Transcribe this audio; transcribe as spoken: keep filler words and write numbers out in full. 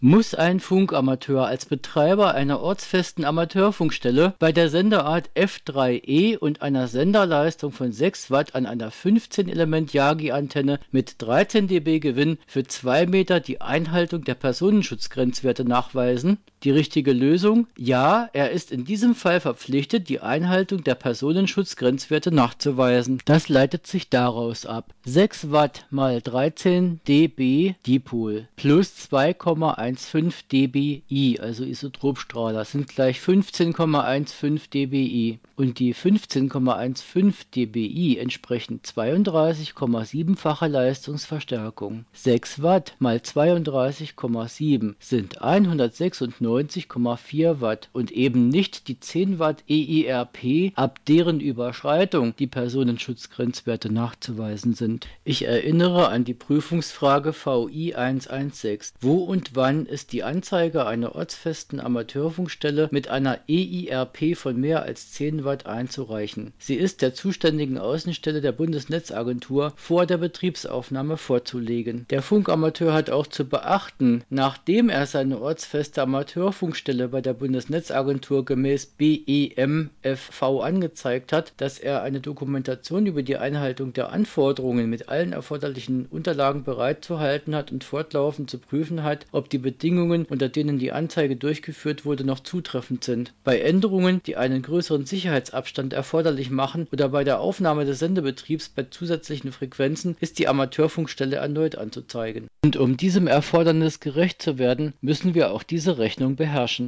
Muss ein Funkamateur als Betreiber einer ortsfesten Amateurfunkstelle bei der Sendeart F drei E und einer Senderleistung von sechs Watt an einer fünfzehn Element Yagi-Antenne mit dreizehn dB Gewinn für zwei Meter die Einhaltung der Personenschutzgrenzwerte nachweisen? Die richtige Lösung: Ja, er ist in diesem Fall verpflichtet, die Einhaltung der Personenschutzgrenzwerte nachzuweisen. Das leitet sich daraus ab: sechs Watt mal dreizehn dB Dipol plus zwei Komma fünfzehn dBi, also Isotropstrahler, sind gleich fünfzehn Komma fünfzehn dBi. Und die fünfzehn Komma fünfzehn dBi entsprechen zweiunddreißig Komma sieben-fache Leistungsverstärkung. sechs Watt mal zweiunddreißig Komma sieben sind hundertsechsundneunzig Komma vier Watt und eben nicht die zehn Watt E I R P, ab deren Überschreitung die Personenschutzgrenzwerte nachzuweisen sind. Ich erinnere an die Prüfungsfrage V I eins eins sechs. Wo und wann ist die Anzeige einer ortsfesten Amateurfunkstelle mit einer E I R P von mehr als zehn Watt einzureichen? Sie ist der zuständigen Außenstelle der Bundesnetzagentur vor der Betriebsaufnahme vorzulegen. Der Funkamateur hat auch zu beachten, nachdem er seine ortsfeste Amateurfunkstelle bei der Bundesnetzagentur gemäß B E M F V angezeigt hat, dass er eine Dokumentation über die Einhaltung der Anforderungen mit allen erforderlichen Unterlagen bereitzuhalten hat und fortlaufend zu prüfen hat, ob die Bedingungen, unter denen die Anzeige durchgeführt wurde, noch zutreffend sind. Bei Änderungen, die einen größeren Sicherheitsabstand erforderlich machen, oder bei der Aufnahme des Sendebetriebs bei zusätzlichen Frequenzen ist die Amateurfunkstelle erneut anzuzeigen. Und um diesem Erfordernis gerecht zu werden, müssen wir auch diese Rechnung beherrschen.